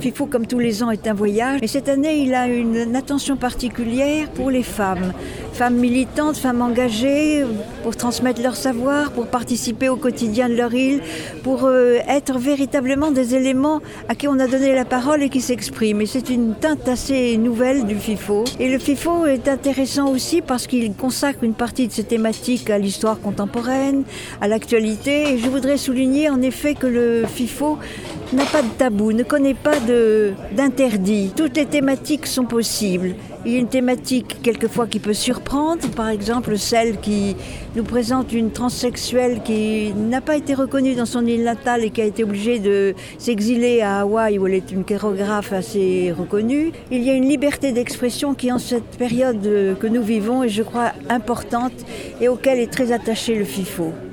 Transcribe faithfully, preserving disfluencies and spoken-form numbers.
FIFO, comme tous les ans, est un voyage. Et cette année, il a une, une attention particulière pour les femmes. Femmes militantes, femmes engagées, pour transmettre leur savoir, pour participer au quotidien de leur île, pour euh, être véritablement des éléments à qui on a donné la parole et qui s'expriment. Et c'est une teinte assez nouvelle du FIFO. Et le FIFO est intéressant aussi parce qu'il consacre une partie de ses thématiques à l'histoire contemporaine, à l'actualité. Et je voudrais souligner en effet que le FIFO n'a pas de tabou, ne connaît pas de, d'interdit. Toutes les thématiques sont possibles. Il y a une thématique quelquefois qui peut surprendre, par exemple celle qui nous présente une transsexuelle qui n'a pas été reconnue dans son île natale et qui a été obligée de s'exiler à Hawaï où elle est une chorégraphe assez reconnue. Il y a une liberté d'expression qui en cette période que nous vivons est, je crois, importante et auquel est très attaché le FIFO.